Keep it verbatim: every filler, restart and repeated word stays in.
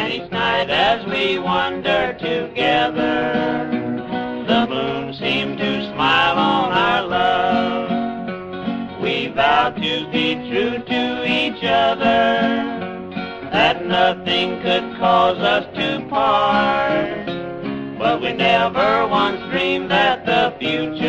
And each night as we wander together, the moon seemed to smile on our love. We vowed to be true to each other, that nothing could cause us to part. But we never once dreamed that the future